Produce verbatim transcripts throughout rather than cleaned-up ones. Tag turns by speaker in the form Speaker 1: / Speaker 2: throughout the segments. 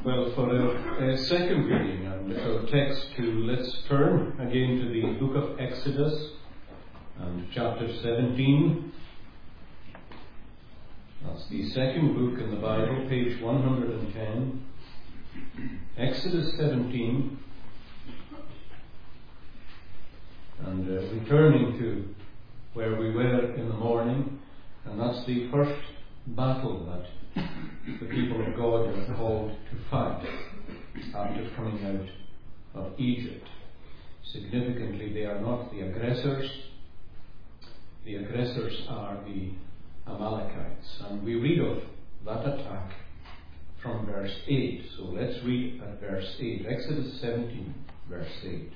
Speaker 1: Well, for our uh, second reading and our text to, let's turn again to the book of Exodus and chapter seventeen. That's the second book in the Bible, page one hundred ten. Exodus seventeen. And uh, returning to where we were in the morning, and that's the first battle that the people of God are called to fight after coming out of Egypt. Significantly, they are not the aggressors. The aggressors are the Amalekites. And we read of that attack from verse eight. So let's read at verse eight. Exodus seventeen, verse eight.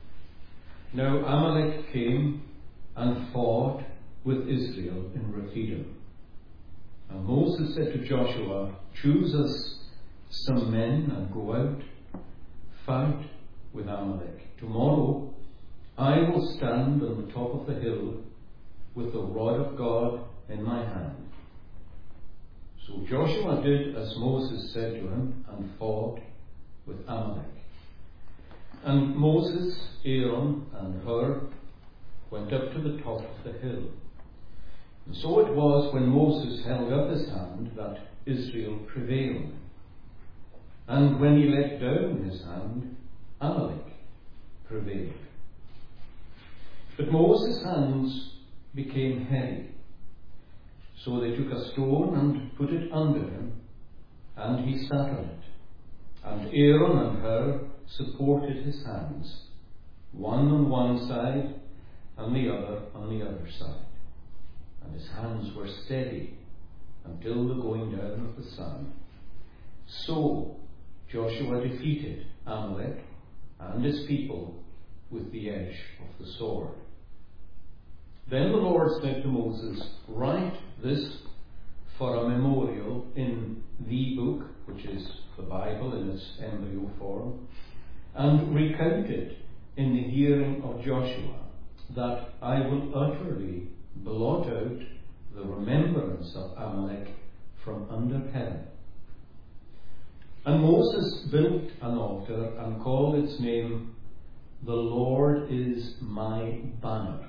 Speaker 1: Now Amalek came and fought with Israel in Rephidim. And Moses said to Joshua, choose us some men and go out, fight with Amalek. Tomorrow I will stand on the top of the hill with the rod of God in my hand. So Joshua did as Moses said to him and fought with Amalek. And Moses, Aaron, and Hur went up to the top of the hill. And so it was when Moses held up his hand that Israel prevailed. And when he let down his hand, Amalek prevailed. But Moses' hands became heavy. So they took a stone and put it under him, and he sat on it. And Aaron and Hur supported his hands, one on one side and the other on the other side. And his hands were steady until the going down of the sun. So Joshua defeated Amalek and his people with the edge of the sword. Then the Lord said to Moses, write this for a memorial in the book, which is the Bible in its embryo form, and recount it in the hearing of Joshua, that I will utterly blot out the remembrance of Amalek from under heaven. And Moses built an altar and called its name, The Lord is my banner.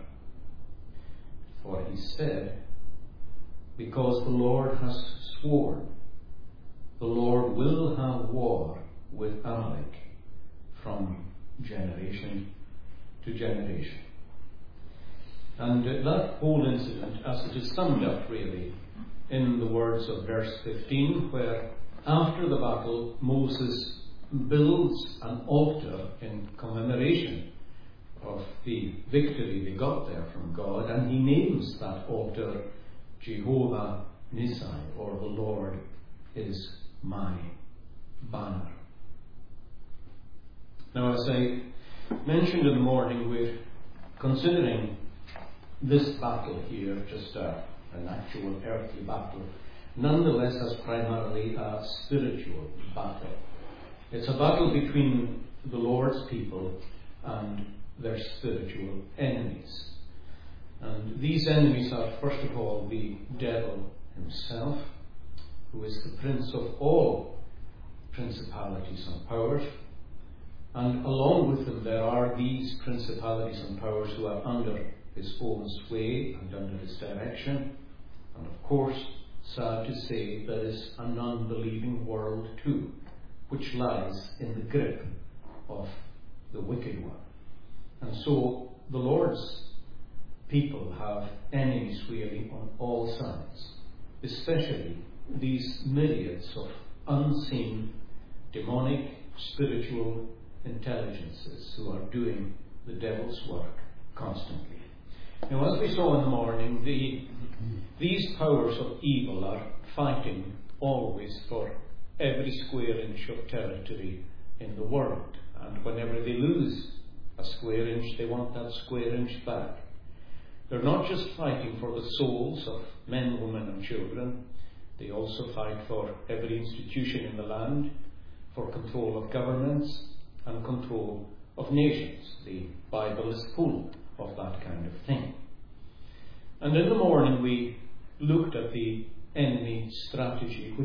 Speaker 1: For he said, because the Lord has sworn, the Lord will have war with Amalek from generation to generation. And uh, that whole incident, as it is summed up really in the words of verse fifteen, where after the battle Moses builds an altar in commemoration of the victory they got there from God, and he names that altar Jehovah Nissi, or the Lord is my banner. Now, as I mentioned in the morning, we're considering this battle here, just a, an actual earthly battle, nonetheless as primarily a spiritual battle. It's a battle between the Lord's people and their spiritual enemies. And these enemies are, first of all, the devil himself, who is the prince of all principalities and powers. And along with them there are these principalities and powers who are under his own sway and under his direction. And of course, sad to say, there is an unbelieving world too, which lies in the grip of the wicked one. And so the Lord's people have enemies really on all sides, especially these myriads of unseen, demonic, spiritual intelligences who are doing the devil's work constantly. Now, as we saw in the morning, the, these powers of evil are fighting always for every square inch of territory in the world. And whenever they lose a square inch, they want that square inch back. They're not just fighting for the souls of men, women and children. They also fight for every institution in the land, for control of governments and control of nations. The Bible is full of that kind of thing. And in the morning we looked at the enemy strategy, which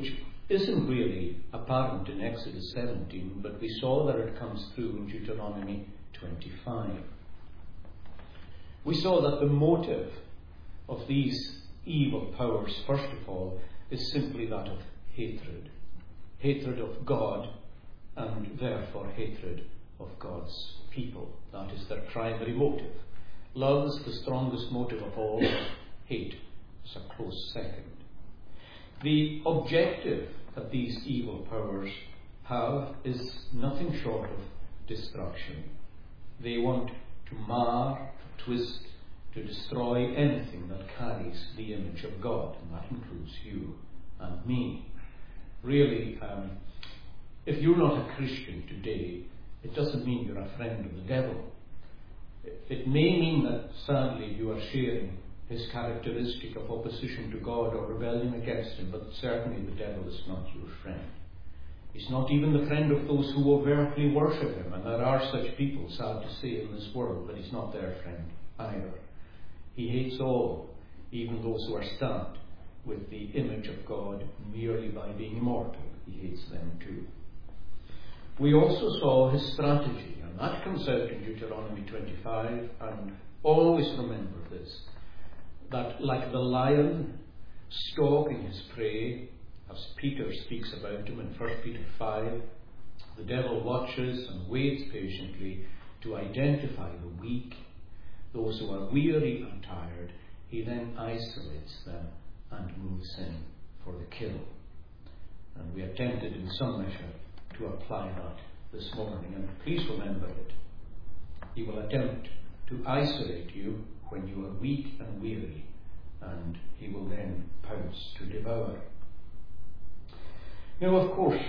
Speaker 1: isn't really apparent in Exodus seventeen, but we saw that it comes through in Deuteronomy twenty-five. We saw that the motive of these evil powers, first of all, is simply that of hatred. Hatred of God, and therefore hatred of God's people. That is their primary motive. Love is the strongest motive of all. Hate is a close second. The objective that these evil powers have is nothing short of destruction. They want to mar, to twist, to destroy anything that carries the image of God, and that includes you and me. Really, um, if you're not a Christian today, it doesn't mean you're a friend of the devil. It may mean that, sadly, you are sharing his characteristic of opposition to God or rebellion against him, but certainly the devil is not your friend. He's not even the friend of those who overtly worship him, and there are such people, sad to say, in this world, but he's not their friend either. He hates all, even those who are stamped with the image of God merely by being immortal. He hates them too. We also saw his strategy, and that comes out in Deuteronomy twenty-five, and always remember this, that like the lion stalking his prey, as Peter speaks about him in First Peter five, the devil watches and waits patiently to identify the weak, those who are weary and tired. He then isolates them and moves in for the kill. And we attempted in some measure to apply that this morning, and please remember it. He will attempt to isolate you when you are weak and weary, and he will then pounce to devour. Now, of course,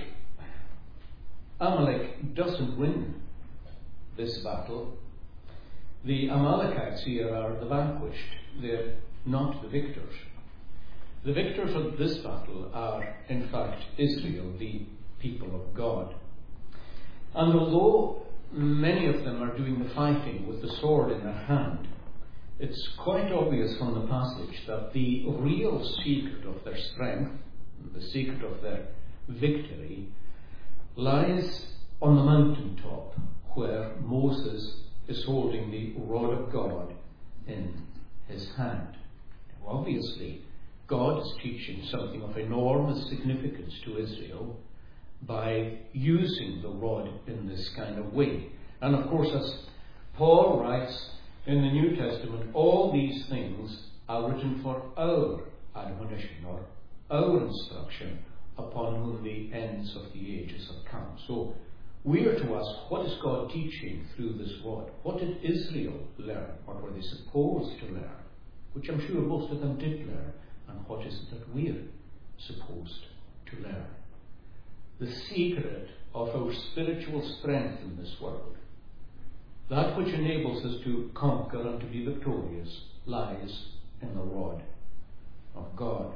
Speaker 1: Amalek doesn't win this battle. The Amalekites here are the vanquished. They're not the victors. The victors of this battle are, in fact, Israel, the people of God. And although many of them are doing the fighting with the sword in their hand, it's quite obvious from the passage that the real secret of their strength, the secret of their victory, lies on the mountaintop where Moses is holding the rod of God in his hand. Obviously, God is teaching something of enormous significance to Israel by using the rod in this kind of way. And of course, as Paul writes in the New Testament, all these things are written for our admonition or our instruction, upon whom the ends of the ages have come. So we are to ask, what is God teaching through this rod? What did Israel learn? What were they supposed to learn? Which I'm sure most of them did learn. And what is it that we're supposed to learn? The secret of our spiritual strength in this world, that which enables us to conquer and to be victorious, lies in the rod of God.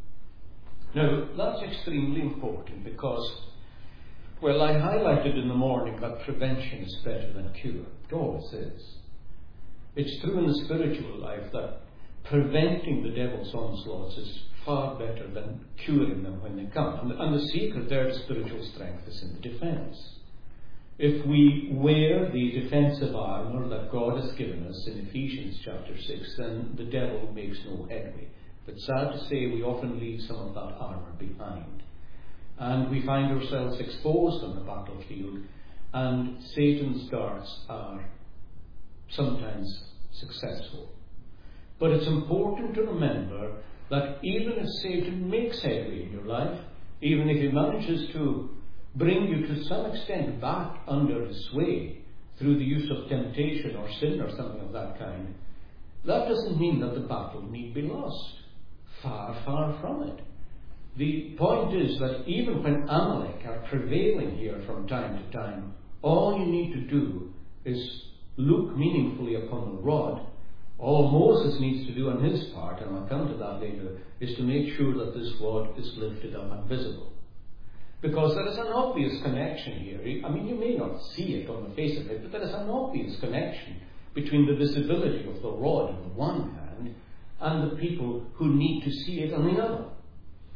Speaker 1: Now, that's extremely important because, well, I highlighted in the morning that prevention is better than cure. It always is. It's true in the spiritual life that preventing the devil's onslaughts is far better than curing them when they come. And, and the secret there to spiritual strength is in the defense. If we wear the defensive armour that God has given us in Ephesians chapter six, then the devil makes no headway. But sad to say, we often leave some of that armour behind. And we find ourselves exposed on the battlefield, and Satan's darts are sometimes successful. But it's important to remember that even if Satan makes headway in your life, even if he manages to bring you to some extent back under his sway through the use of temptation or sin or something of that kind, that doesn't mean that the battle need be lost. Far, far from it. The point is that even when Amalek are prevailing here from time to time, all you need to do is look meaningfully upon the rod. All Moses needs to do on his part, and I'll come to that later, is to make sure that this rod is lifted up and visible. Because there is an obvious connection here. I mean, you may not see it on the face of it, but there is an obvious connection between the visibility of the rod on the one hand and the people who need to see it on the other.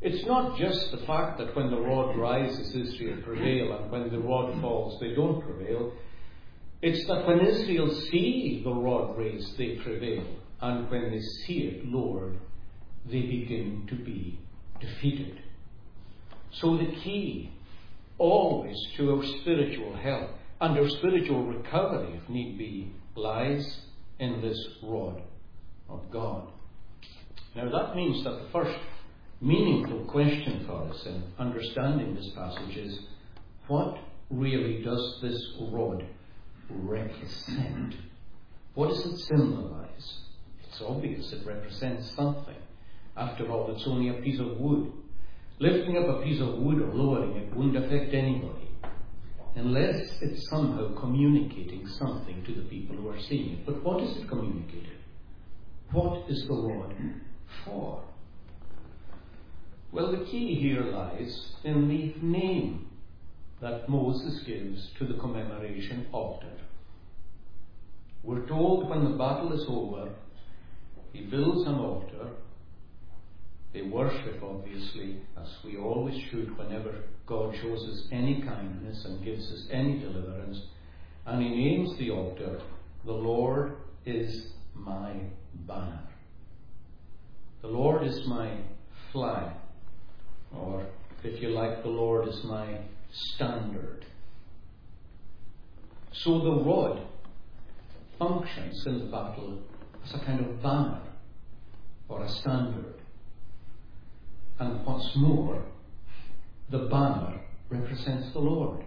Speaker 1: It's not just the fact that when the rod rises, Israel prevail, and when the rod falls, they don't prevail. It's that when Israel see the rod raised, they prevail. And when they see it lowered, they begin to be defeated. So the key always to our spiritual health and our spiritual recovery, if need be, lies in this rod of God. Now that means that the first meaningful question for us in understanding this passage is, what really does this rod represent? What does it symbolize? It's obvious it represents something. After all, it's only a piece of wood. Lifting up a piece of wood or lowering it wouldn't affect anybody unless it's somehow communicating something to the people who are seeing it. But what is it communicating? What is the rod for? Well, the key here lies in the name that Moses gives to the commemoration altar. We're told when the battle is over, he builds an altar. They worship, obviously, as we always should whenever God shows us any kindness and gives us any deliverance. And he names the altar, "The Lord is my banner." The Lord is my flag. Or, if you like, the Lord is my standard. So the rod functions in the battle as a kind of banner or a standard. And what's more, the banner represents the Lord.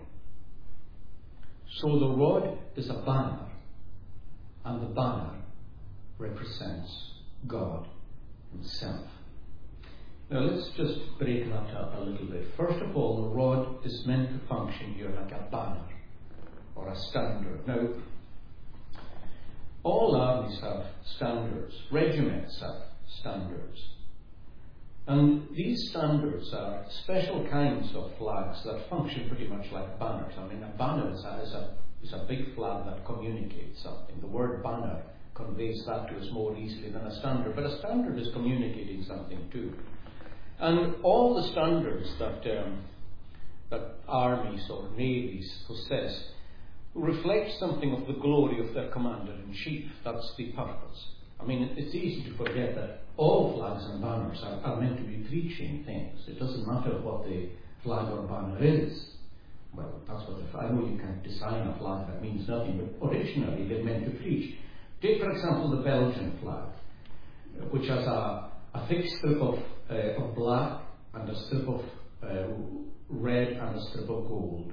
Speaker 1: So the rod is a banner, and the banner represents God himself. Now let's just break that up a little bit. First of all, the rod is meant to function here like a banner or a standard. Now, all armies have standards. Regiments have standards. And these standards are special kinds of flags that function pretty much like banners. I mean, a banner is a, is a, is a big flag that communicates something. The word banner conveys that to us more easily than a standard. But a standard is communicating something too. And all the standards that, um, that armies or navies possess reflect something of the glory of their commander-in-chief. That's the purpose. I mean, it's easy to forget that all flags and banners are, are meant to be preaching things. It doesn't matter what the flag or banner is. Well, that's what the, I know you can't design a flag that means nothing, but originally they're meant to preach. Take, for example, the Belgian flag, which has a, a thick strip of, uh, of black and a strip of uh, red and a strip of gold.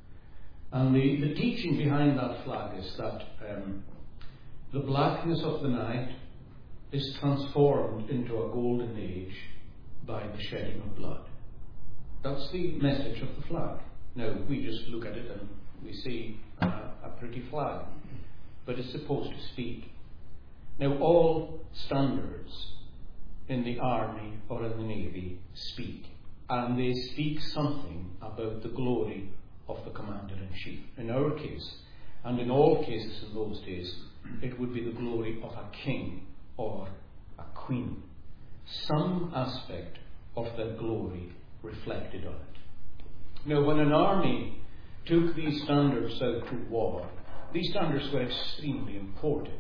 Speaker 1: And the, the teaching behind that flag is that um, the blackness of the night is transformed into a golden age by the shedding of blood. That's the message of the flag. Now, we just look at it and we see uh, a pretty flag, but it's supposed to speak. Now, all standards in the army or in the navy speak, and they speak something about the glory of the commander-in-chief. In our case, and in all cases in those days, it would be the glory of a king or a queen. Some aspect of their glory reflected on it. Now, when an army took these standards out to war, these standards were extremely important.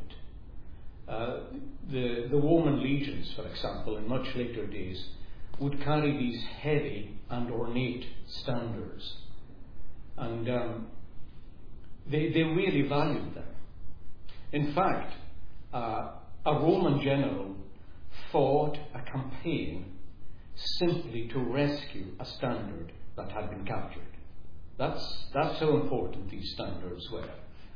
Speaker 1: Uh, the, the Roman legions, for example, in much later days, would carry these heavy and ornate standards. And um, they, they really valued them. In fact, uh, a Roman general fought a campaign simply to rescue a standard that had been captured. That's, that's how important these standards were.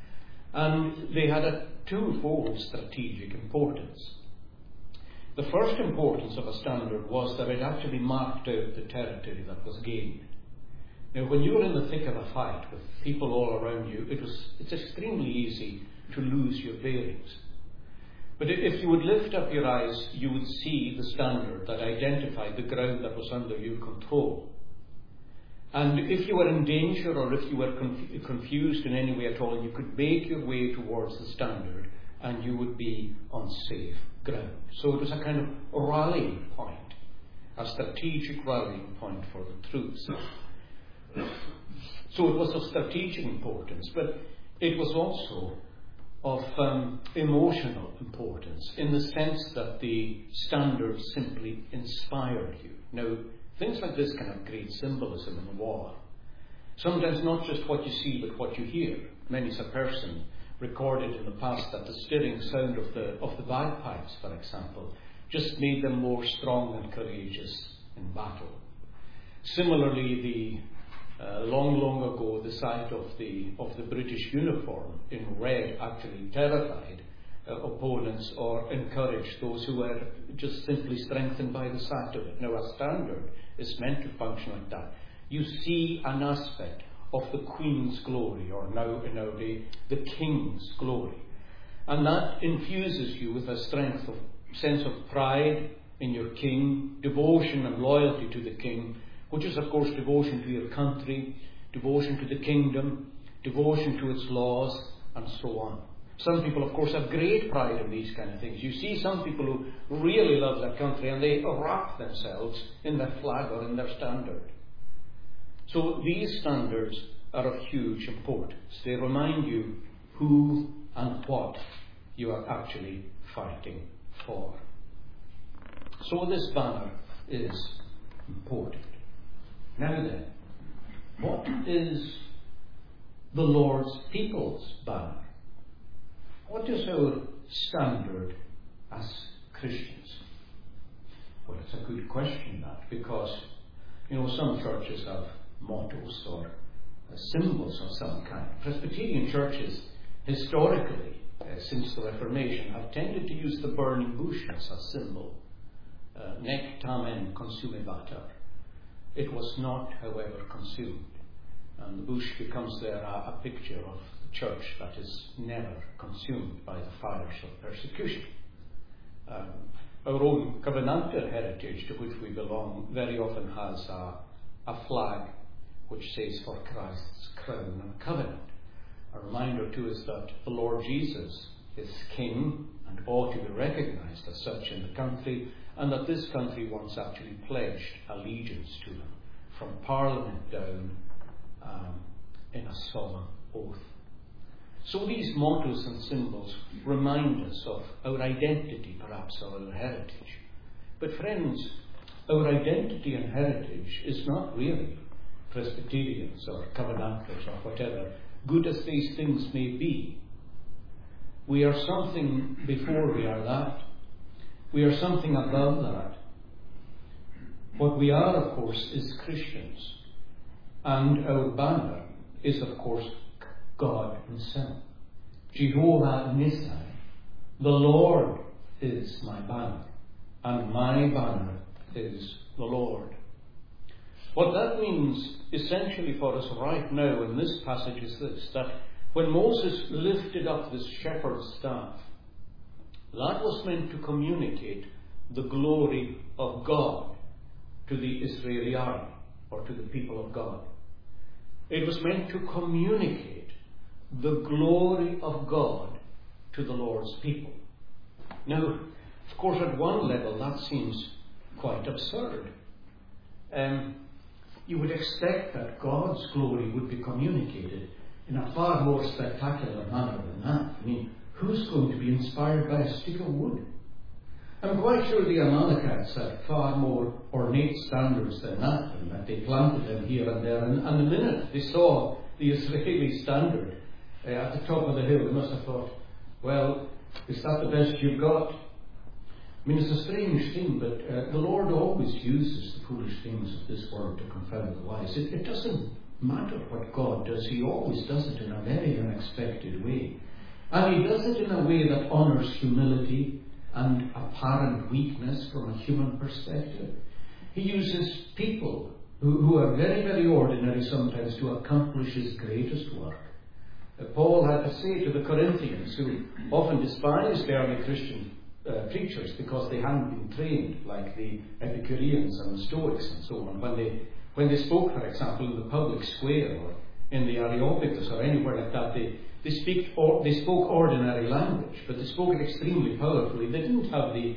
Speaker 1: And they had a twofold strategic importance. The first importance of a standard was that it actually marked out the territory that was gained. Now, when you were in the thick of a fight with people all around you, it was, it's extremely easy to lose your bearings. But if you would lift up your eyes, you would see the standard that identified the ground that was under your control. And if you were in danger or if you were conf- confused in any way at all, you could make your way towards the standard and you would be on safe ground. So it was a kind of rallying point, a strategic rallying point for the troops. So it was of strategic importance, but it was also of um, emotional importance, in the sense that the standard simply inspired you. Now, things like this can have great symbolism in war. Sometimes not just what you see, but what you hear. Many's a person recorded in the past that the stirring sound of the of the bagpipes, for example, just made them more strong and courageous in battle. Similarly, the uh, long, long ago, the sight of the of the British uniform in red actually terrified uh, opponents or encouraged those who were just simply strengthened by the sight of it. Now, a standard is meant to function like that. You see an aspect of the Queen's glory, or now in our day, the King's glory. And that infuses you with a strength of sense of pride in your King, devotion and loyalty to the King, which is, of course, devotion to your country, devotion to the kingdom, devotion to its laws, and so on. Some people, of course, have great pride in these kind of things. You see some people who really love their country, and they wrap themselves in their flag or in their standard. So these standards are of huge importance. They remind you who and what you are actually fighting for. So this banner is important. Now then, what is the Lord's people's banner? What is our standard as Christians? Well, it's a good question, that, because, you know, some churches have mottos or uh, symbols of some kind. Presbyterian churches, historically, uh, since the Reformation, have tended to use the burning bush as a symbol. Uh, Nec tamen consumebatur. It was not, however, consumed. And the bush becomes there a, a picture of the church that is never consumed by the fires of persecution. Um, our own Covenanter heritage, to which we belong, very often has a, a flag which says, "For Christ's crown and covenant." A reminder to us that the Lord Jesus is King and ought to be recognised as such in the country, and that this country once actually pledged allegiance to him from Parliament down um, in a solemn oath. So these mottos and symbols remind us of our identity, perhaps, or our heritage. But friends, our identity and heritage is not really Presbyterians or Covenanters or whatever, good as these things may be. We are something before we are that. We are something above that. What we are, of course, is Christians. And our banner is, of course, God Himself. Jehovah Nissi, the Lord is my banner, and my banner is the Lord. What that means essentially for us right now in this passage is this, that when Moses lifted up this shepherd's staff, that was meant to communicate the glory of God to the Israeli army, or to the people of God. It was meant to communicate the glory of God to the Lord's people. Now, of course, at one level that seems quite absurd. Um, you would expect that God's glory would be communicated in a far more spectacular manner than that. I mean, who's going to be inspired by a stick of wood? I'm quite sure the Amalekites had far more ornate standards than that, and that they planted them here and there. And, and the minute they saw the Israeli standard uh, at the top of the hill, they must have thought, well, is that the best you've got? I mean, it's a strange thing, but uh, the Lord always uses the foolish things of this world to confound the wise. It, it doesn't matter what God does. He always does it in a very unexpected way. And He does it in a way that honours humility and apparent weakness from a human perspective. He uses people who, who are very, very ordinary sometimes to accomplish His greatest work. Uh, Paul had to say to the Corinthians, who often despised the early Christian uh, preachers because they hadn't been trained like the Epicureans and the Stoics and so on, when they when they spoke, for example, in the public square or in the Areopagus or anywhere like that, they They, speak or, they spoke ordinary language, but they spoke it extremely powerfully. They didn't have the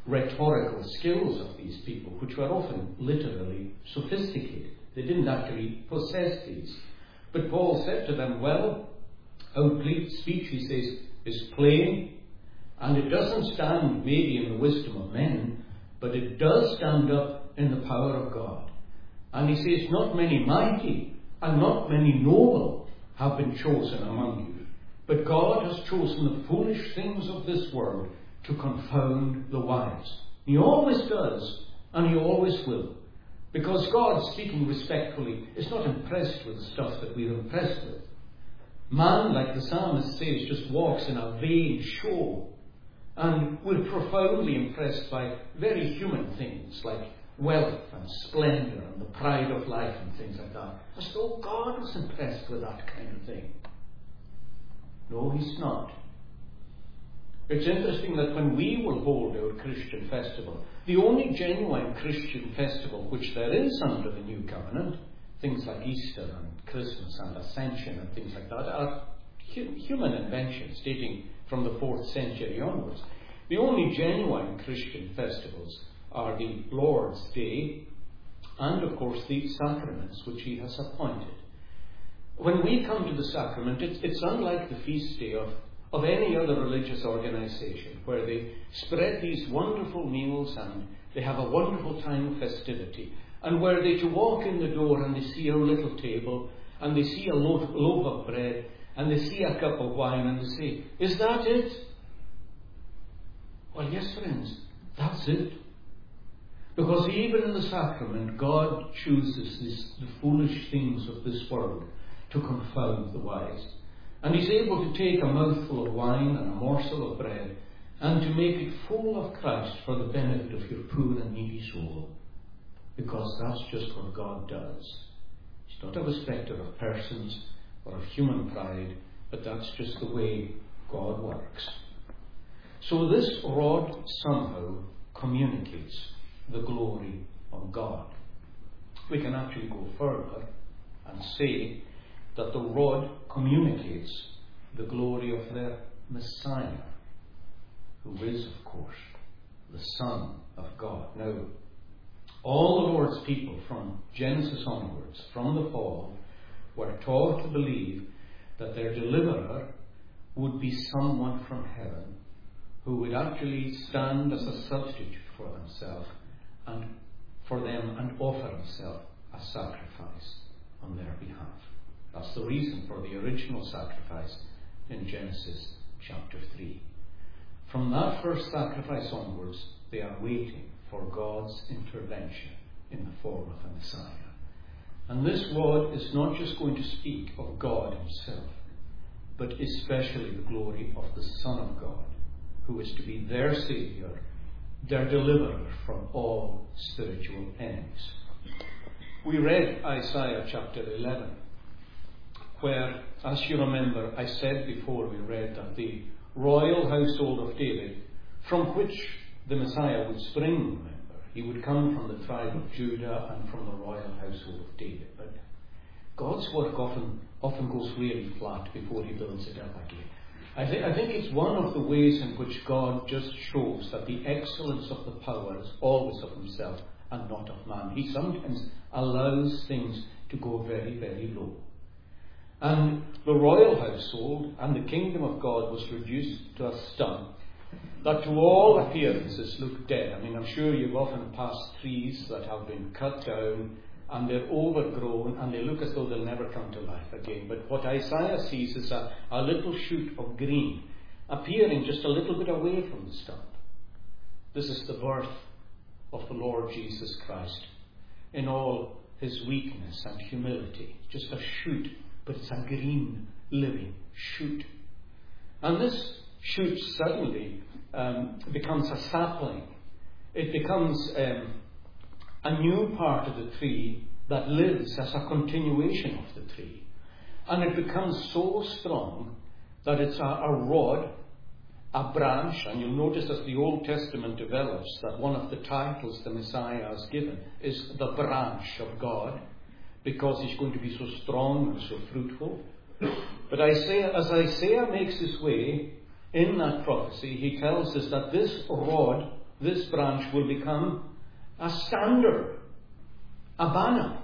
Speaker 1: rhetorical skills of these people, which were often literally sophisticated. They didn't actually possess these. But Paul said to them, well, our speech, he says, is plain, and it doesn't stand maybe in the wisdom of men, but it does stand up in the power of God. And he says, not many mighty and not many noble have been chosen among you, but God has chosen the foolish things of this world to confound the wise. He always does, and he always will. Because God, speaking respectfully, is not impressed with the stuff that we're impressed with. Man, like the psalmist says, just walks in a vain show. And we're profoundly impressed by very human things like wealth and splendour and the pride of life and things like that. As though God was impressed with that kind of thing. No, he's not. It's interesting that when we will hold our Christian festival, the only genuine Christian festival which there is under the New Covenant, things like Easter and Christmas and Ascension and things like that, are hu- human inventions dating from the fourth century onwards. The only genuine Christian festivals are the Lord's Day and, of course, the sacraments which he has appointed. When we come to the sacrament, it's, it's unlike the feast day of, of any other religious organisation, where they spread these wonderful meals and they have a wonderful time of festivity, and where they to walk in the door and they see our little table and they see a loaf, loaf of bread and they see a cup of wine and they say, is that it? Well, yes, friends, that's it. Because even in the sacrament, God chooses this, the foolish things of this world to confound the wise. And he's able to take a mouthful of wine and a morsel of bread and to make it full of Christ for the benefit of your poor and needy soul. Because that's just what God does. He's not a respecter of persons or of human pride, but that's just the way God works. So this rod somehow communicates the glory of God. We can actually go further and say that the rod communicates the glory of their Messiah, who is, of course, the Son of God. Now, all the Lord's people from Genesis onwards, from the fall, were taught to believe that their deliverer would be someone from heaven who would actually stand as a substitute for themselves and for them and offer himself as sacrifice on their behalf. That's the reason for the original sacrifice in Genesis chapter three. From that first sacrifice onwards, they are waiting for God's intervention in the form of a Messiah. And this rod is not just going to speak of God himself, but especially the glory of the Son of God, who is to be their Saviour, their deliverer from all spiritual enemies. We read Isaiah chapter eleven, where, as you remember, I said before we read that the royal household of David, from which the Messiah would spring, remember, he would come from the tribe of Judah and from the royal household of David. But God's work often often goes really flat before he builds it up again. I, th- I think it's one of the ways in which God just shows that the excellence of the power is always of himself and not of man. He sometimes allows things to go very, very low. And the royal household and the kingdom of God was reduced to a stump that to all appearances looked dead. I mean, I'm sure you've often passed trees that have been cut down and they're overgrown and they look as though they'll never come to life again. But what Isaiah sees is a, a little shoot of green appearing just a little bit away from the stump. This is the birth of the Lord Jesus Christ in all his weakness and humility. Just a shoot, but it's a green, living shoot. And this shoot suddenly um, becomes a sapling. It becomes um, a new part of the tree that lives as a continuation of the tree. And it becomes so strong that it's a, a rod, a branch, and you'll notice as the Old Testament develops that one of the titles the Messiah has given is the branch of God, because he's going to be so strong and so fruitful. But Isaiah, as Isaiah makes his way in that prophecy, he tells us that this rod this branch will become a standard, a banner.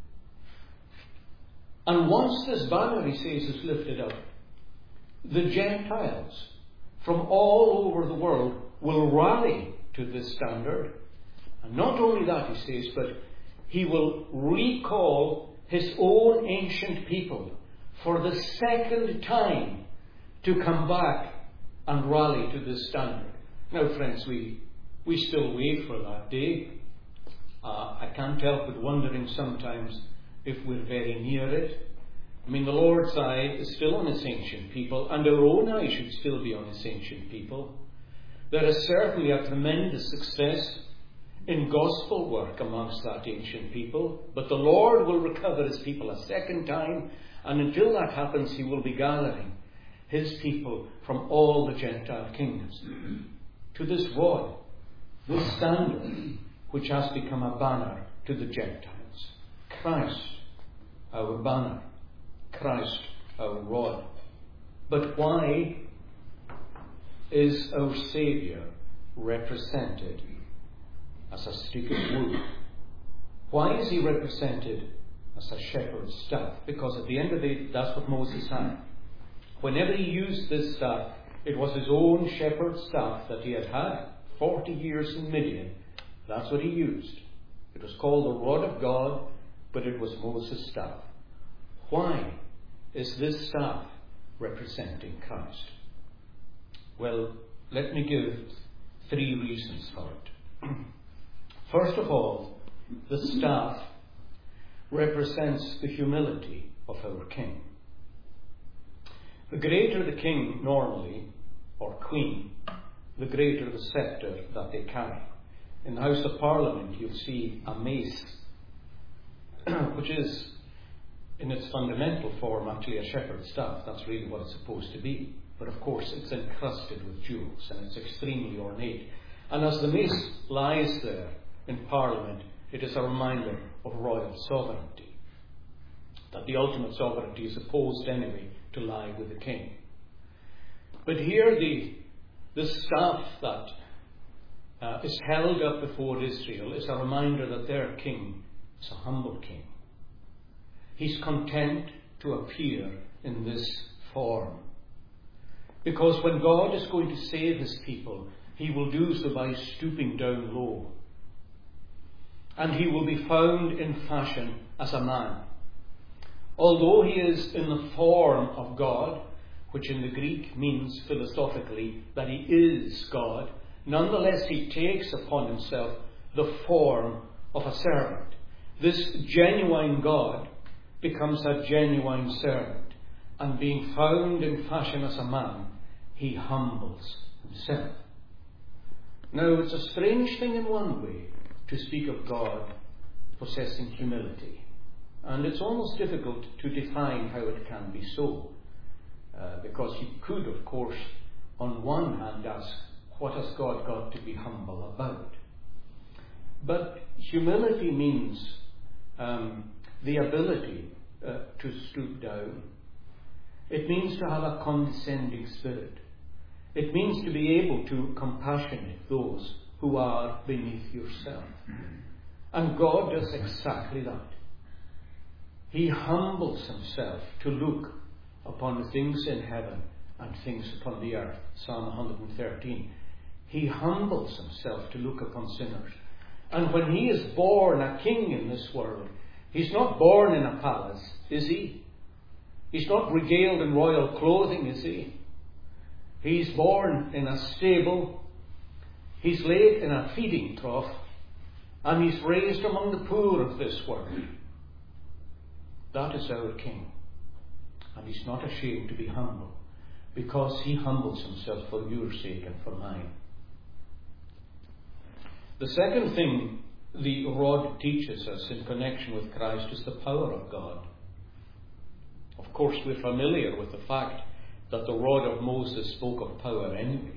Speaker 1: And once this banner, he says, is lifted up, the Gentiles from all over the world will rally to this standard. And not only that, he says, but he will recall his own ancient people for the second time to come back and rally to this standard. Now, friends, we, we still wait for that day. Uh, I can't help but wondering sometimes if we're very near it. I mean, the Lord's eye is still on his ancient people, and our own eye should still be on his ancient people. There is certainly a tremendous success in gospel work amongst that ancient people, but the Lord will recover his people a second time, and until that happens, he will be gathering his people from all the Gentile kingdoms to this rod, this standard, which has become a banner to the Gentiles. Christ, our banner. Christ, our rod. But why is our Saviour represented as a stick of wood? Why is he represented as a shepherd's staff? Because at the end of the day, that's what Moses had. Whenever he used this staff, it was his own shepherd's staff that he had had forty years in Midian. That's what he used. It was called the rod of God, but it was Moses' staff. Why is this staff representing Christ? Well, let me give three reasons for it. First of all, the staff represents the humility of our king. The greater the king normally, or queen, the greater the sceptre that they carry. In the House of Parliament you'll see a mace, which is in its fundamental form actually a shepherd's staff. That's really what it's supposed to be. But of course it's encrusted with jewels and it's extremely ornate. And as the mace lies there in Parliament, it is a reminder of royal sovereignty. That the ultimate sovereignty is supposed anyway to lie with the king. But here the, the staff that uh, is held up before Israel is a reminder that their king is a humble king. He's content to appear in this form. Because when God is going to save his people, he will do so by stooping down low. And he will be found in fashion as a man. Although he is in the form of God, which in the Greek means philosophically that he is God, nonetheless he takes upon himself the form of a servant. This genuine God becomes a genuine servant, and being found in fashion as a man, he humbles himself. Now, it's a strange thing in one way to speak of God possessing humility, and it's almost difficult to define how it can be so, uh, because you could, of course, on one hand ask, what has God got to be humble about? But humility means um, the ability uh, to stoop down. It means to have a condescending spirit. It means to be able to compassionate those who are beneath yourself. And God does exactly that. He humbles himself to look upon things in heaven and things upon the earth. Psalm one thirteen. He humbles himself to look upon sinners. And when he is born a king in this world, he's not born in a palace, is he? He's not regaled in royal clothing, is he? He's born in a stable. He's laid in a feeding trough. And he's raised among the poor of this world. That is our king. And he's not ashamed to be humble, because he humbles himself for your sake and for mine. The second thing the rod teaches us in connection with Christ is the power of God. Of course, we're familiar with the fact that the rod of Moses spoke of power anyway.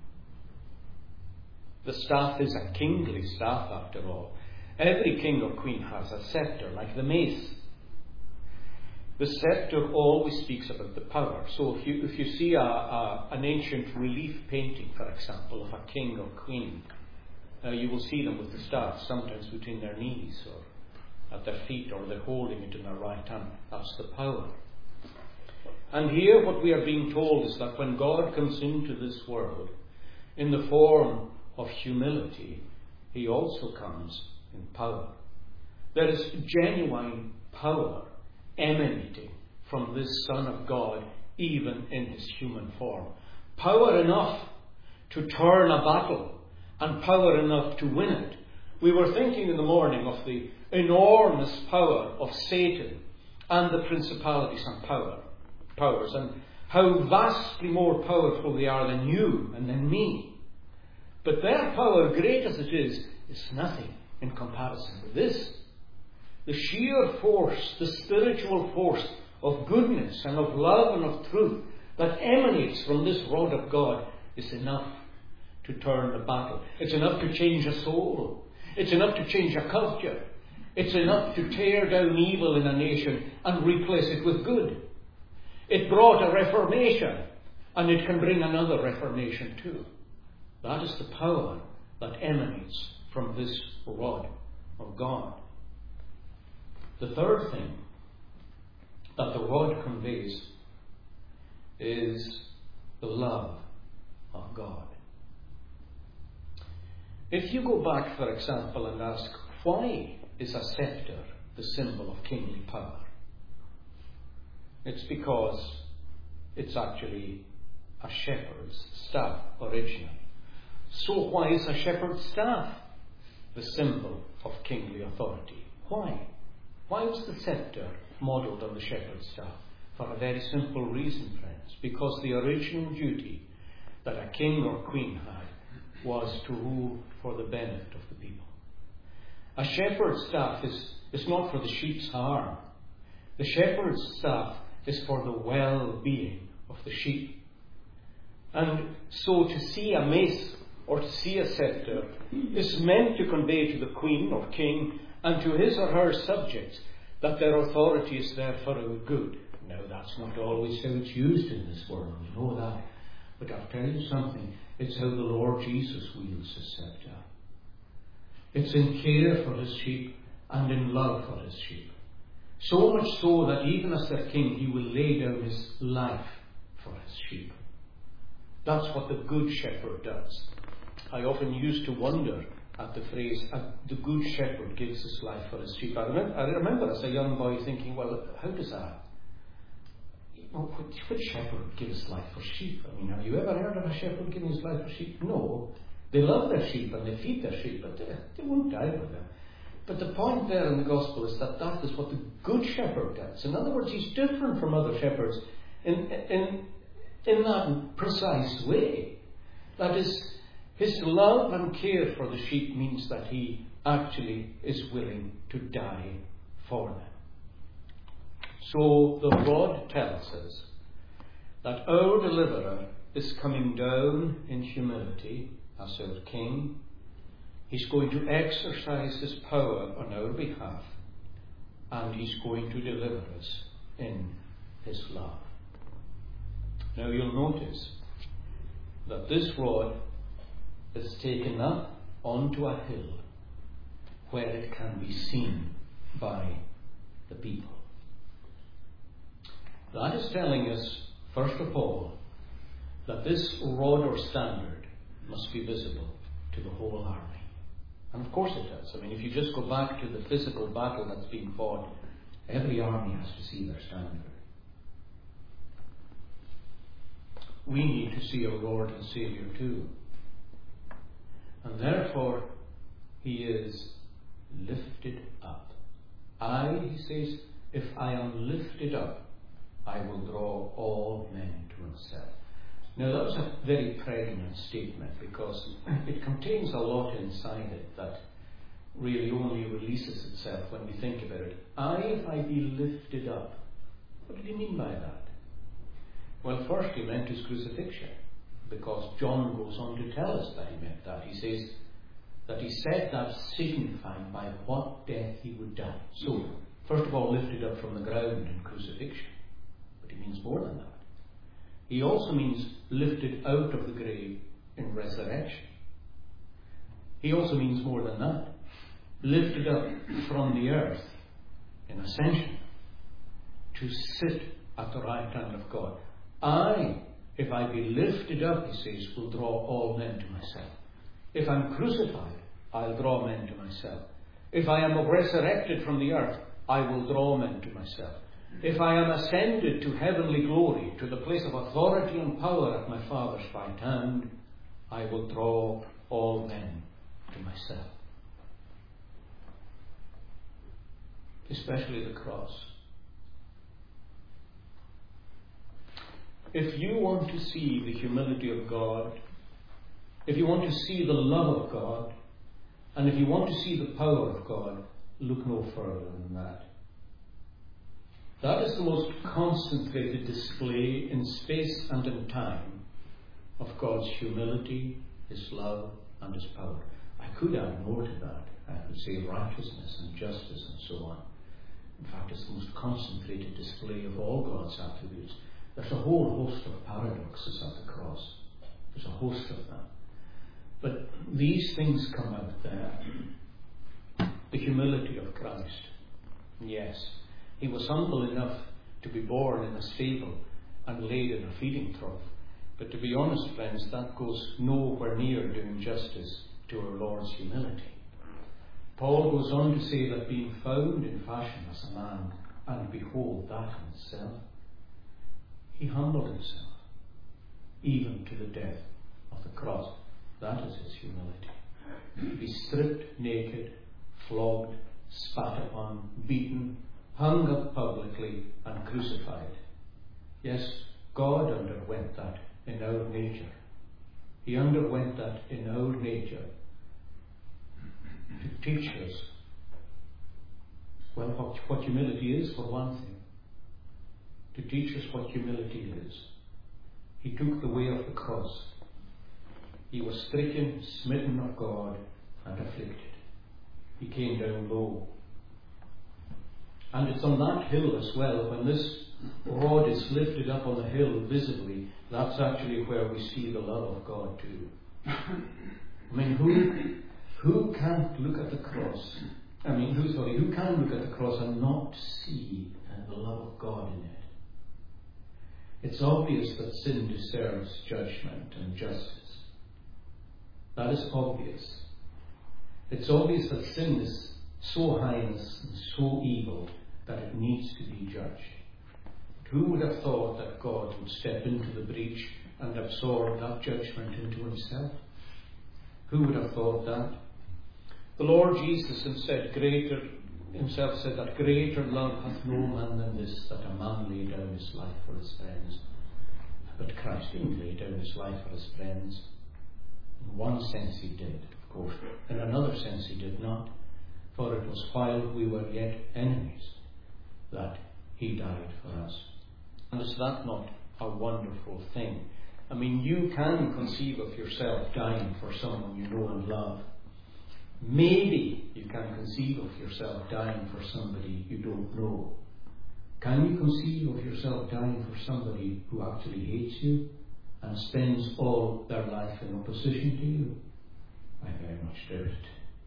Speaker 1: The staff is a kingly staff, after all. Every king or queen has a sceptre, like the mace. The sceptre always speaks about the power. So if you, if you see a, a, an ancient relief painting, for example, of a king or queen, Now you will see them with the staff, sometimes between their knees or at their feet, or they're holding it in their right hand. That's the power. And here what we are being told is that when God comes into this world in the form of humility, he also comes in power. There is genuine power emanating from this Son of God, even in his human form. Power enough to turn a battle, and power enough to win it. We were thinking in the morning of the enormous power of Satan and the principalities and power, powers, and how vastly more powerful they are than you and than me. But their power, great as it is, is nothing in comparison with this. The sheer force, the spiritual force of goodness and of love and of truth that emanates from this rod of God is enough to turn the battle. It's enough to change a soul. It's enough to change a culture. It's enough to tear down evil in a nation and replace it with good. It brought a reformation, and it can bring another reformation too. That is the power that emanates from this rod of God. The third thing that the rod conveys is the love of God. If you go back, for example, and ask, why is a scepter the symbol of kingly power? It's because it's actually a shepherd's staff originally. So why is a shepherd's staff the symbol of kingly authority? Why? Why was the scepter modelled on the shepherd's staff? For a very simple reason, friends. Because the original duty that a king or queen had was to rule for the benefit of the people. A shepherd's staff is, is not for the sheep's harm. The shepherd's staff is for the well-being of the sheep. And so to see a mace or to see a scepter is meant to convey to the queen or king and to his or her subjects that their authority is there for our good. Now, that's not always how it's used in this world, we know that. But I'll tell you something, it's how the Lord Jesus wields his scepter. It's in care for his sheep and in love for his sheep. So much so that even as their king, he will lay down his life for his sheep. That's what the good shepherd does. I often used to wonder at the phrase, the good shepherd gives his life for his sheep. I remember, I remember as a young boy thinking, well, how does that? Well, which, which shepherd gives his life for sheep? I mean, have you ever heard of a shepherd giving his life for sheep? No. They love their sheep and they feed their sheep, but they, they won't die with them. But the point there in the gospel is that that is what the good shepherd does. In other words, he's different from other shepherds in, in, in that precise way. That is, his love and care for the sheep means that he actually is willing to die for them. So the rod tells us that our deliverer is coming down in humility as our king. He's going to exercise his power on our behalf, and he's going to deliver us in his love. Now you'll notice that this rod is taken up onto a hill where it can be seen by the people. That is telling us, first of all, that this rod or standard must be visible to the whole army. And of course it does. I mean, if you just go back to the physical battle that's being fought, every army has to see their standard. We need to see our Lord and Saviour too. And therefore, he is lifted up. I, he says, if I am lifted up, I will draw all men to himself. Now that was a very pregnant statement because it contains a lot inside it that really only releases itself when we think about it. I, if I be lifted up. What did he mean by that? Well, first he meant his crucifixion, because John goes on to tell us that he meant that. He says that he said that signifying by what death he would die. So, first of all, lifted up from the ground in crucifixion. But he means more than that. He also means lifted out of the grave in resurrection. He also means more than that. Lifted up from the earth in ascension to sit at the right hand of God. I, if I be lifted up, he says, will draw all men to myself. If I'm crucified, I'll draw men to myself. If I am resurrected from the earth, I will draw men to myself. If I am ascended to heavenly glory, to the place of authority and power at my Father's right hand, I will draw all men to myself. Especially the cross. If you want to see the humility of God, if you want to see the love of God, and if you want to see the power of God, look no further than that. That is the most concentrated display in space and in time of God's humility, His love, and His power. I could add more to that. I could say righteousness and justice and so on. In fact, it's the most concentrated display of all God's attributes. There's a whole host of paradoxes at the cross. There's a host of them. But these things come out there. The humility of Christ. Yes, He was humble enough to be born in a stable and laid in a feeding trough. But to be honest, friends, that goes nowhere near doing justice to our Lord's humility. Paul goes on to say that being found in fashion as a man, and behold that in itself, He humbled Himself, even to the death of the cross. That is His humility. To be stripped naked, flogged, spat upon, beaten, hung up publicly, and crucified. Yes, God underwent that in our nature. He underwent that in our nature to teach us, well, what, what humility is, for one thing. To teach us what humility is. He took the way of the cross. He was stricken, smitten of God, and afflicted. He came down low. And it's on that hill as well, when this rod is lifted up on the hill visibly, that's actually where we see the love of God too. I mean, who who can't look at the cross? I mean, who, sorry, who can look at the cross and not see uh, the love of God in it? It's obvious that sin deserves judgment and justice. That is obvious. It's obvious that sin is so heinous and so evil that it needs to be judged. But who would have thought that God would step into the breach and absorb that judgment into Himself? Who would have thought that? The Lord Jesus himself, greater, himself said that greater love hath no man than this, that a man lay down his life for his friends. But Christ didn't lay down His life for His friends. In one sense He did, of course. In another sense He did not. For it was while we were yet enemies that He died for us. And is that not a wonderful thing? I mean, you can conceive of yourself dying for someone you know and love. Maybe you can conceive of yourself dying for somebody you don't know. Can you conceive of yourself dying for somebody who actually hates you and spends all their life in opposition to you? I very much doubt it.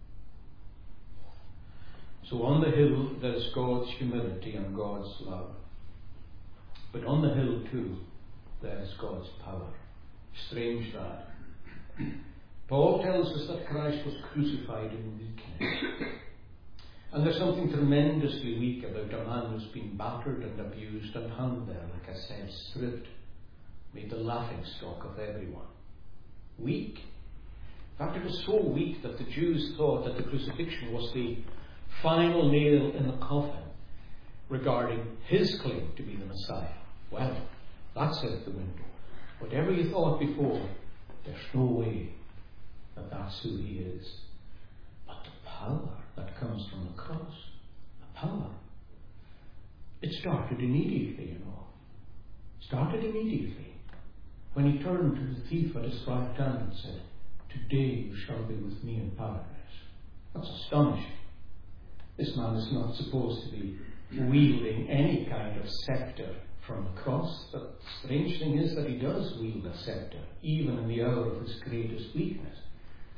Speaker 1: So on the hill there is God's humility and God's love. But on the hill too there is God's power. Strange that. Paul tells us that Christ was crucified in weakness. And there's something tremendously weak about a man who's been battered and abused and hung there, like I said, stripped, made the laughing stock of everyone. Weak. In fact, it was so weak that the Jews thought that the crucifixion was the final nail in the coffin regarding His claim to be the Messiah. Well, that's out the window. Whatever you thought before, there's no way that that's who He is. But the power that comes from the cross, the power, it started immediately, you know. Started immediately. When He turned to the thief at His right hand and said, "Today you shall be with me in paradise." That's astonishing. This man is not supposed to be wielding any kind of scepter from the cross, but the strange thing is that He does wield a scepter, even in the hour of His greatest weakness.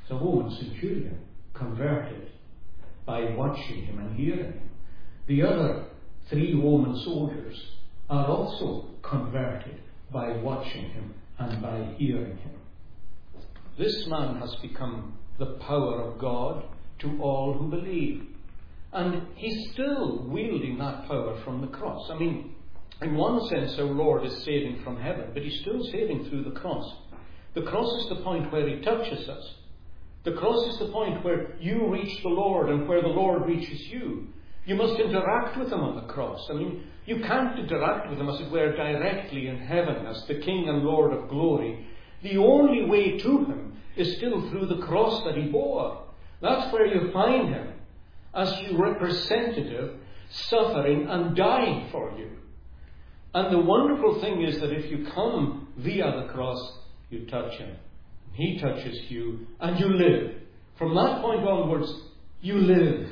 Speaker 1: the Roman centurion, converted by watching him and hearing him. The other three Roman soldiers are also converted by watching him and by hearing him. This man has become the power of God to all who believe. And he's still wielding that power from the cross. I mean, in one sense, our Lord is saving from heaven, but he's still saving through the cross. The cross is the point where he touches us. The cross is the point where you reach the Lord and where the Lord reaches you. You must interact with him on the cross. I mean, you can't interact with him, as it were, directly in heaven as the King and Lord of glory. The only way to him is still through the cross that he bore. That's where you find him, as your representative, suffering and dying for you. And the wonderful thing is that if you come via the cross, you touch him. He touches you and you live. From that point onwards, you live.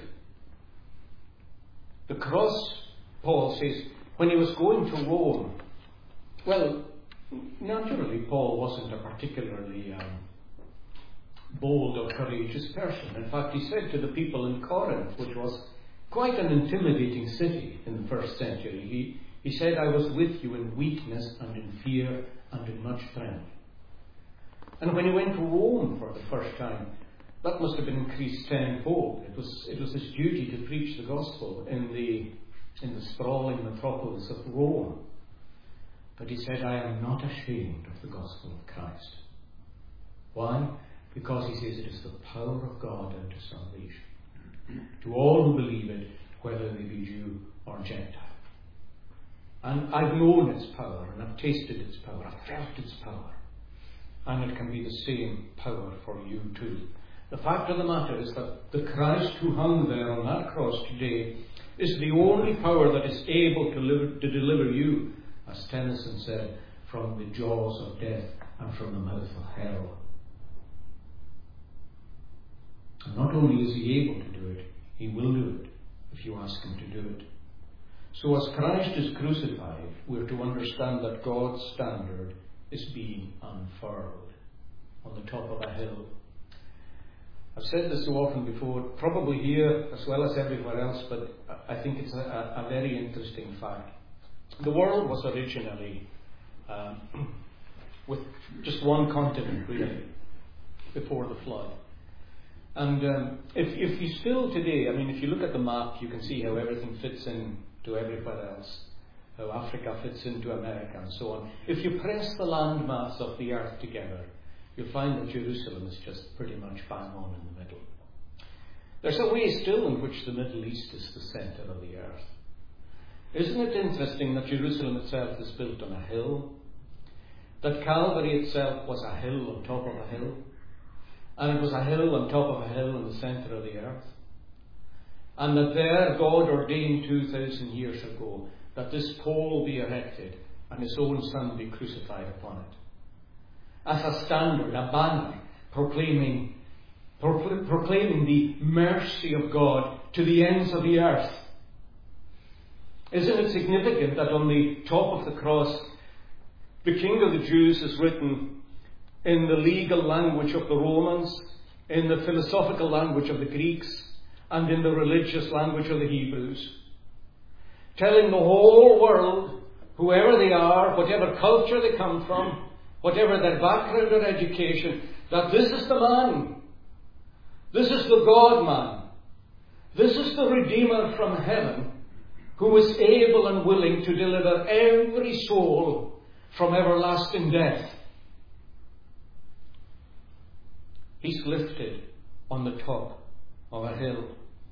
Speaker 1: The cross, Paul says, when he was going to Rome, well, naturally Paul wasn't a particularly um, bold or courageous person. In fact, he said to the people in Corinth, which was quite an intimidating city in the first century, he, he said, I was with you in weakness and in fear and in much strength. And when he went to Rome for the first time, that must have been increased tenfold. It was, it was his duty to preach the gospel in the, in the sprawling metropolis of Rome. But he said, I am not ashamed of the gospel of Christ. Why? Because he says it is the power of God unto salvation, to all who believe it, whether they be Jew or Gentile. And I've known its power, and I've tasted its power, I've felt its power. And it can be the same power for you too. The fact of the matter is that the Christ who hung there on that cross today is the only power that is able to, live, to deliver you, as Tennyson said, from the jaws of death and from the mouth of hell. And not only is he able to do it, he will do it if you ask him to do it. So as Christ is crucified, we're to understand that God's standard is being unfurled on the top of a hill. I've said this so often before, probably here as well as everywhere else, but I think it's a, a very interesting fact. The world was originally um, with just one continent, really, before the flood. And um, if, if you still today, I mean, if you look at the map, you can see how everything fits in to everywhere else, how Africa fits into America and so on. If you press the landmass of the earth together, you'll find that Jerusalem is just pretty much bang on in the middle. There's a way still in which the Middle East is the centre of the earth. Isn't it interesting that Jerusalem itself is built on a hill? That Calvary itself was a hill on top of a hill? And it was a hill on top of a hill in the centre of the earth? And that there God ordained two thousand years ago that this pole be erected and his own Son be crucified upon it, as a standard, a banner, proclaiming, procl- proclaiming the mercy of God to the ends of the earth. Isn't it significant that on the top of the cross, the King of the Jews is written in the legal language of the Romans, in the philosophical language of the Greeks, and in the religious language of the Hebrews, telling the whole world, whoever they are, whatever culture they come from, whatever their background or education, that this is the man. This is the God-man. This is the Redeemer from heaven, who is able and willing to deliver every soul from everlasting death. He's lifted on the top of a hill.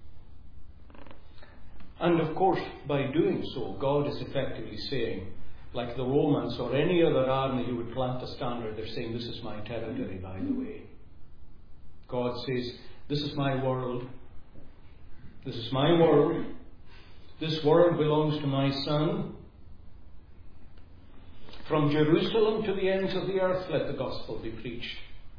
Speaker 1: And of course, by doing so, God is effectively saying, like the Romans or any other army who would plant a standard, they're saying, this is my territory, by the way. God says, this is my world. This is my world. This world belongs to my Son. From Jerusalem to the ends of the earth, let the gospel be preached.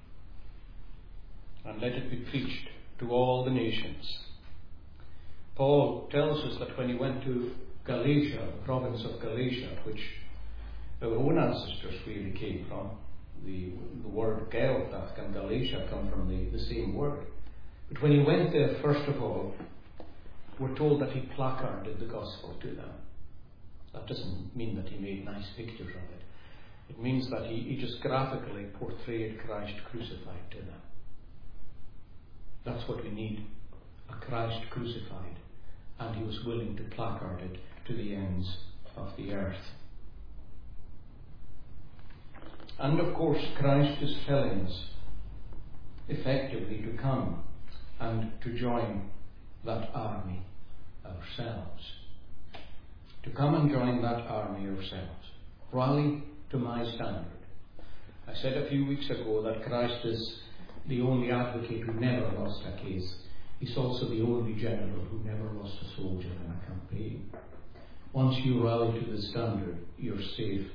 Speaker 1: And let it be preached to all the nations. Paul tells us that when he went to Galatia, the province of Galatia, which our own ancestors really came from, the, the word Geltath and Galatia come from the, the same word. But when he went there, first of all, we're told that he placarded the gospel to them. That doesn't mean that he made nice pictures of it. It means that he, he just graphically portrayed Christ crucified to them. That's what we need, a Christ crucified. And he was willing to placard it to the ends of the earth. And of course, Christ is telling us effectively to come and to join that army ourselves. To come and join that army ourselves. Rally to my standard. I said a few weeks ago that Christ is the only advocate who never lost a case. He's also the only general who never lost a soldier in a campaign. Once you rally to the standard, you're safe.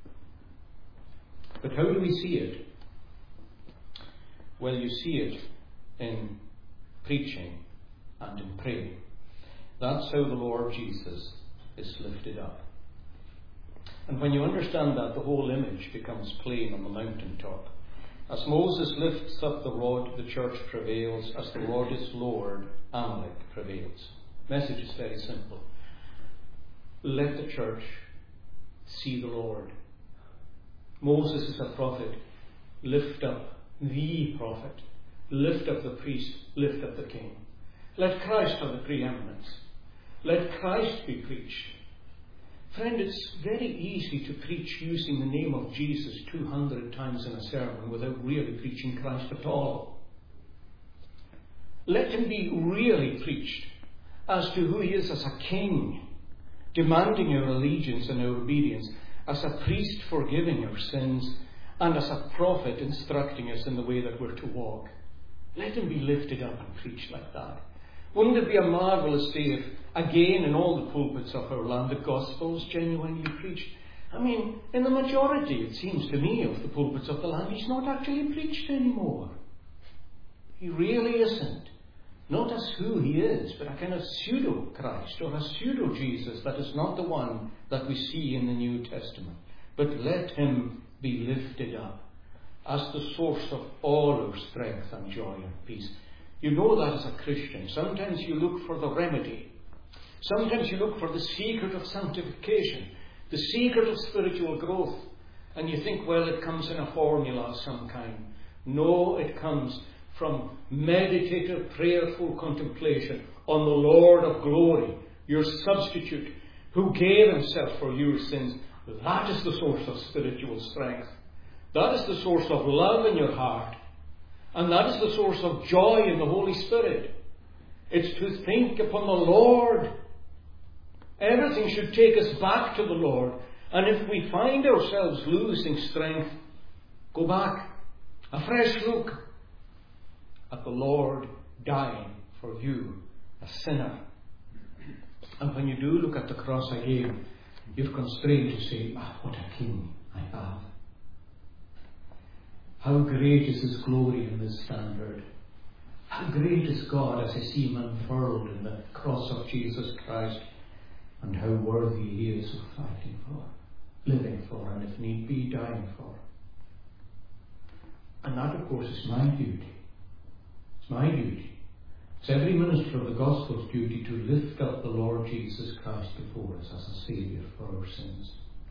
Speaker 1: But how do we see it? Well, you see it in preaching and in praying. That's how the Lord Jesus is lifted up. And when you understand that, the whole image becomes plain on the mountaintop. As Moses lifts up the rod, the church prevails. As the rod is lowered, Amalek prevails. Message is very simple. Let the church see the Lord. Moses is a prophet. Lift up the prophet. Lift up the priest. Lift up the king. Let Christ have the preeminence. Let Christ be preached. Friend, it's very easy to preach using the name of Jesus two hundred times in a sermon without really preaching Christ at all. Let him be really preached as to who he is as a king, demanding our allegiance and our obedience, as a priest forgiving our sins, and as a prophet instructing us in the way that we're to walk. Let him be lifted up and preached like that. Wouldn't it be a marvellous day if, again, in all the pulpits of our land, the gospel is genuinely preached? I mean, in the majority, it seems to me, of the pulpits of the land, he's not actually preached anymore. He really isn't. Not as who he is, but a kind of pseudo-Christ or a pseudo-Jesus that is not the one that we see in the New Testament. But let him be lifted up as the source of all our strength and joy and peace. You know that as a Christian. Sometimes you look for the remedy. Sometimes you look for the secret of sanctification, the secret of spiritual growth. And you think, well, it comes in a formula of some kind. No, it comes from meditative, prayerful contemplation on the Lord of glory, your substitute, who gave himself for your sins. That is the source of spiritual strength. That is the source of love in your heart. And that is the source of joy in the Holy Spirit. It's to think upon the Lord. Everything should take us back to the Lord. And if we find ourselves losing strength, go back. A fresh look at the Lord dying for you, a sinner. And when you do look at the cross again, you're constrained to say, ah, what a king I have. How great is his glory in this standard. How great is God as I see him unfurled in the cross of Jesus Christ. And how worthy he is of fighting for, living for, and if need be, dying for. And that, of course, is my duty. It's my duty. It's every minister of the gospel's duty to lift up the Lord Jesus Christ before us as a Saviour for our sins.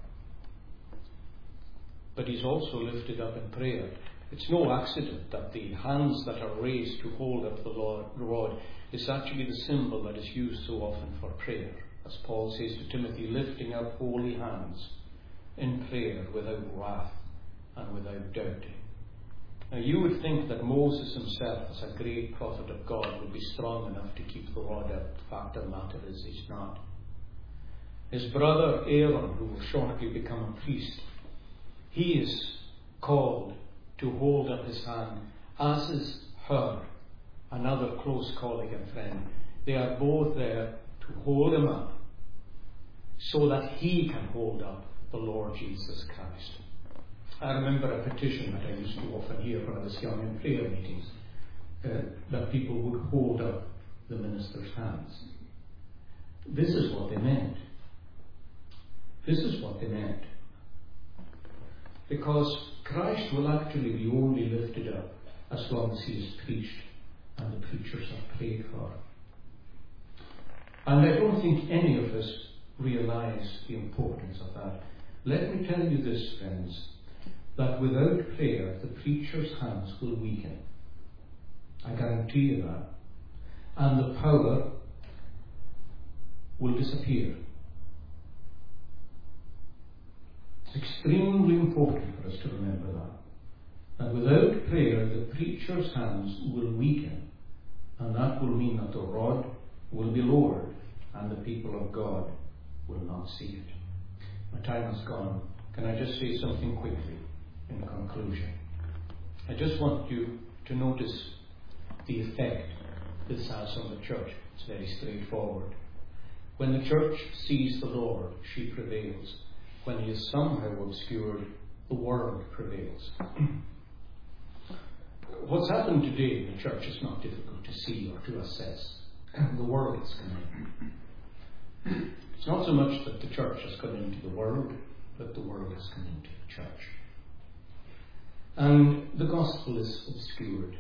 Speaker 1: But he's also lifted up in prayer. It's no accident that the hands that are raised to hold up the rod is actually the symbol that is used so often for prayer. As Paul says to Timothy, lifting up holy hands in prayer without wrath and without doubting. Now you would think that Moses himself, as a great prophet of God, would be strong enough to keep the rod up. The fact of the matter is he's not. His brother Aaron, who will shortly become a priest, he is called to hold up his hand, as is Hur, another close colleague and friend. They are both there to hold him up so that he can hold up the Lord Jesus Christ. I remember a petition that I used to often hear when I was young in prayer meetings, uh, that people would hold up the minister's hands. This is what they meant. This is what they meant. Because Christ will actually be only lifted up as long as he is preached and the preachers are prayed for. And I don't think any of us realise the importance of that. Let me tell you this, friends, that without prayer the preacher's hands will weaken. I guarantee you that. And the power will disappear. It's extremely important for us to remember that. And without prayer, the preacher's hands will weaken, and that will mean that the rod will be lowered, and the people of God will not see it. My time has gone. Can I just say something quickly in conclusion? I just want you to notice the effect this has on the church. It's very straightforward. When the church sees the Lord, she prevails. When he is somehow obscured, the world prevails. What's happened today in the church is not difficult to see or to assess. The world has come in. It's not so much that the church has come into the world, but the world has come into the church. And the gospel is obscured.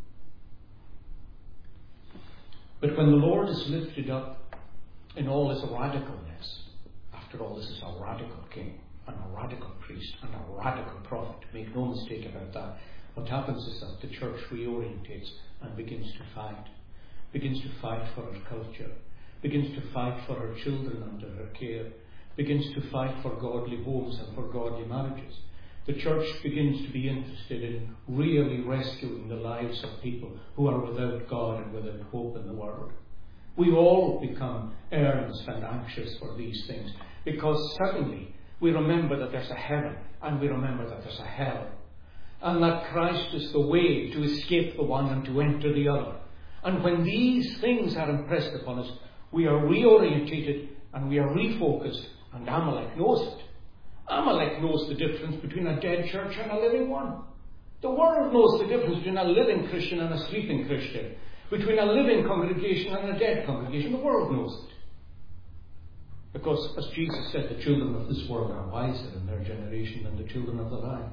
Speaker 1: But when the Lord is lifted up in all his radicalness, after all, this is a radical king, and a radical priest, and a radical prophet. Make no mistake about that. What happens is that the church reorientates and begins to fight. Begins to fight for her culture. Begins to fight for her children under her care. Begins to fight for godly homes and for godly marriages. The church begins to be interested in really rescuing the lives of people who are without God and without hope in the world. We all become earnest and anxious for these things, because suddenly we remember that there's a heaven and we remember that there's a hell, and that Christ is the way to escape the one and to enter the other. And when these things are impressed upon us, we are reorientated and we are refocused, and Amalek knows it. Amalek knows the difference between a dead church and a living one. The world knows the difference between a living Christian and a sleeping Christian, between a living congregation and a dead congregation. The world knows it. Because, as Jesus said, the children of this world are wiser in their generation than the children of the light.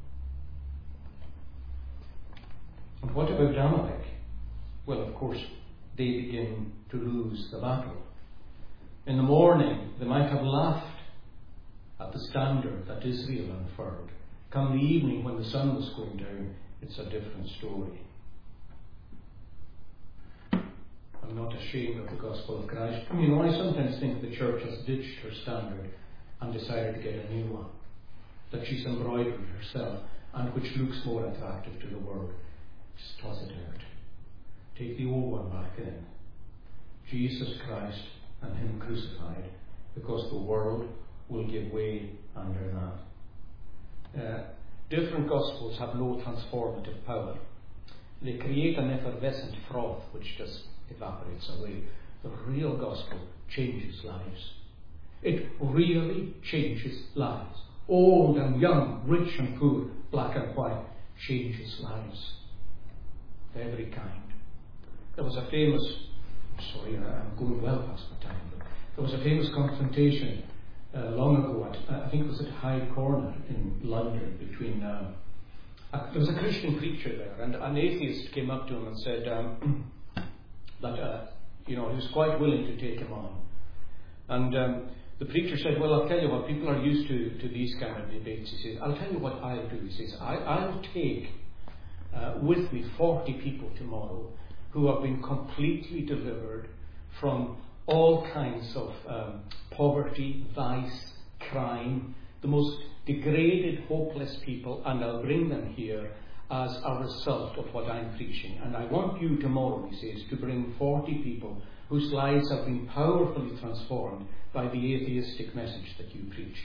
Speaker 1: And what about Amalek? Well, of course, they begin to lose the battle. In the morning, they might have laughed at the standard that Israel unfurled. Come the evening, when the sun was going down, it's a different story. I'm not ashamed of the gospel of Christ. You know, I sometimes think the church has ditched her standard and decided to get a new one that she's embroidered herself and which looks more attractive to the world. Just toss it out. Take the old one back in. Jesus Christ and him crucified, because the world will give way under that. Uh, different gospels have no transformative power. They create an effervescent froth which just evaporates away. The real gospel changes lives. It really changes lives. Old and young, rich and poor, black and white, changes lives of every kind. There was a famous, sorry, I'm going well past my time, but there was a famous confrontation uh, long ago at, I think it was at Hyde Corner in London, between, uh, a, there was a Christian preacher there, and an atheist came up to him and said um, that, uh, you know, he was quite willing to take him on. And um, the preacher said, well, I'll tell you what, people are used to, to these kind of debates. He says, I'll tell you what I'll do. He says, I, I'll take uh, with me forty people tomorrow who have been completely delivered from all kinds of um, poverty, vice, crime, the most degraded, hopeless people, and I'll bring them here as a result of what I'm preaching. And I want you tomorrow, he says, to bring forty people whose lives have been powerfully transformed by the atheistic message that you preach.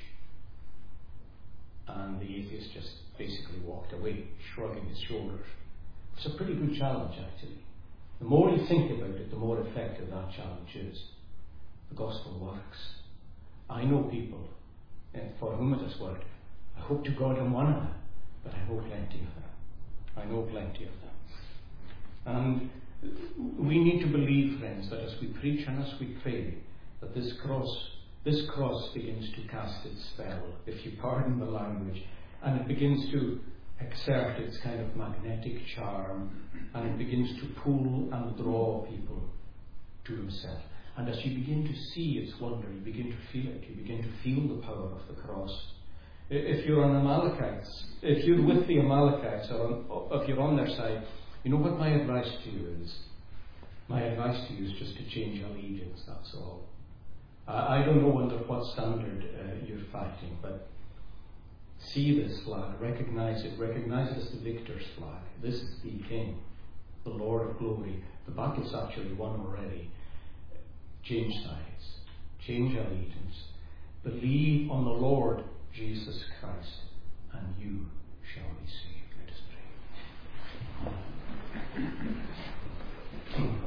Speaker 1: And the atheist just basically walked away, shrugging his shoulders. It's a pretty good challenge, actually. The more you think about it, the more effective that challenge is. The gospel works. I know people for whom it has worked. I hope to God I'm one of them, but I know plenty of them. I know plenty of them. And we need to believe, friends, that as we preach and as we pray, that this cross, this cross begins to cast its spell, if you pardon the language, and it begins to exert its kind of magnetic charm, and it begins to pull and draw people to himself. And as you begin to see its wonder, you begin to feel it. You begin to feel the power of the cross. If you're on Amalekites, if you're with the Amalekites, or, on, or if you're on their side, you know what my advice to you is? My advice to you is just to change allegiance, that's all. I, I don't know under what standard uh, you're fighting, but see this flag, recognize it, recognize it as the victor's flag. This is the King, the Lord of glory. The battle's actually won already. Change sides, change allegiance, believe on the Lord Jesus Christ, and you shall be saved. Let us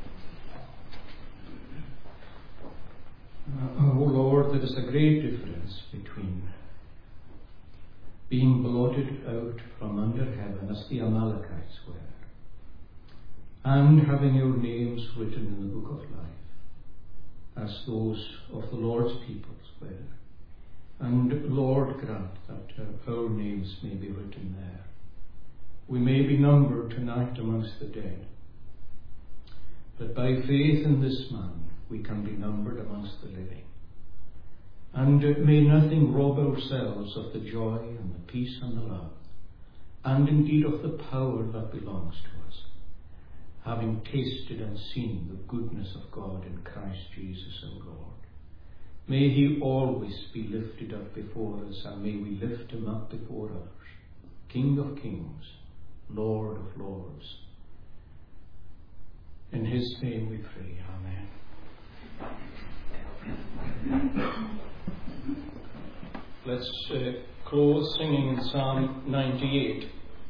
Speaker 1: pray. Uh, oh Lord, there is a great difference between being blotted out from under heaven, as the Amalekites were, and having your names written in the book of life, as those of the Lord's peoples were. And Lord, grant that uh, our names may be written there. We may be numbered tonight amongst the dead, but by faith in this man we can be numbered amongst the living. And uh, may nothing rob ourselves of the joy and the peace and the love, and indeed of the power that belongs to us, having tasted and seen the goodness of God in Christ Jesus our Lord. May he always be lifted up before us, and may we lift him up before others. King of kings, Lord of lords. In his name we pray. Amen. Let's uh, close singing in Psalm ninety-eight.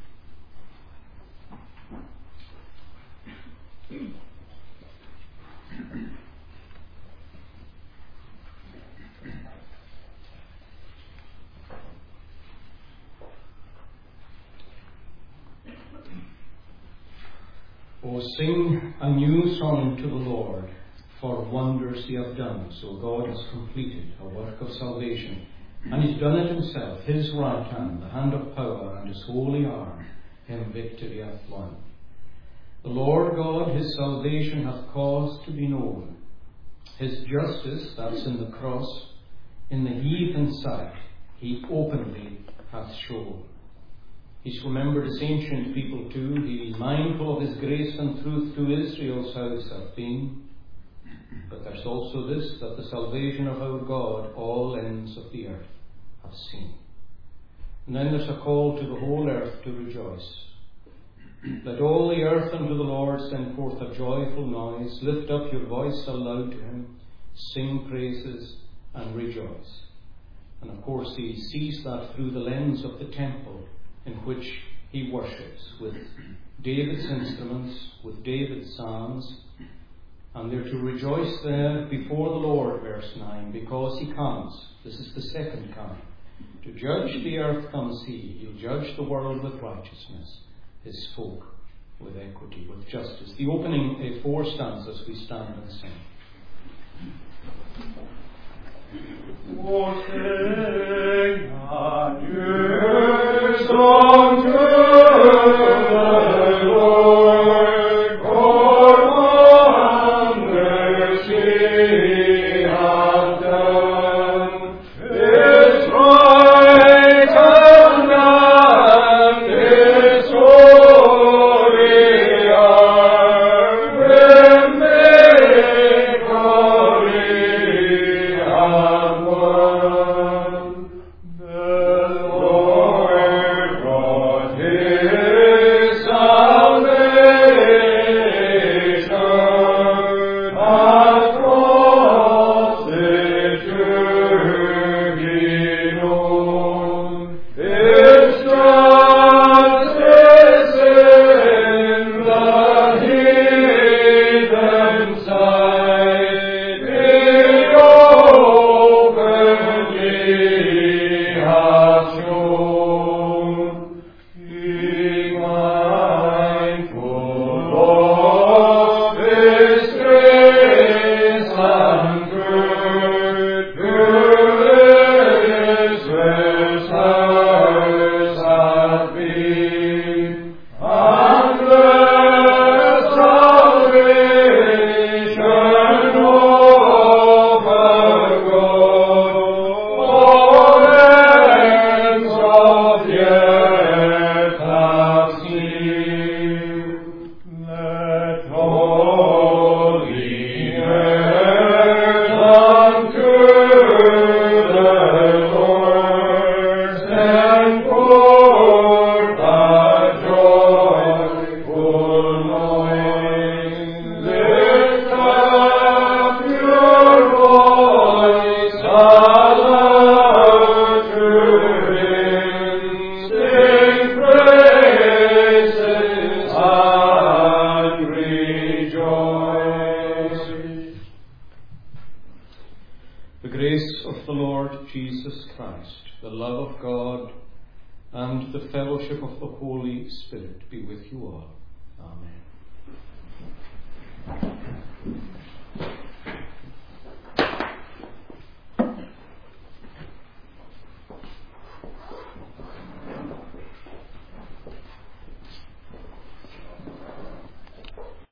Speaker 1: O sing a new song to the Lord, for wonders he hath done. So God has completed a work of salvation, and he's done it himself. His right hand, the hand of power, and his holy arm, him victory hath won. The Lord God his salvation hath caused to be known. His justice, that's in the cross, in the heathen sight, he openly hath shown. He's remembered his ancient people too. He is mindful of his grace and truth to Israel's house hath been. But there's also this, that the salvation of our God all ends of the earth have seen. And then there's a call to the whole earth to rejoice. Let all the earth unto the Lord send forth a joyful noise. Lift up your voice aloud to him. Sing praises and rejoice. And of course he sees that through the lens of the temple in which he worships, with David's instruments, with David's psalms. And they're to rejoice there before the Lord, verse nine, because he comes. This is the second coming. To judge the earth comes he. He'll judge the world with righteousness, his folk with equity, with justice. The opening uh, four stanzas we stand and sing.
Speaker 2: O sing a new song to the Lord, for wonders he hath done. His right hand and his holy arm bring victory hath won.
Speaker 1: the love of God, and the fellowship of the Holy Spirit be with you all. Amen.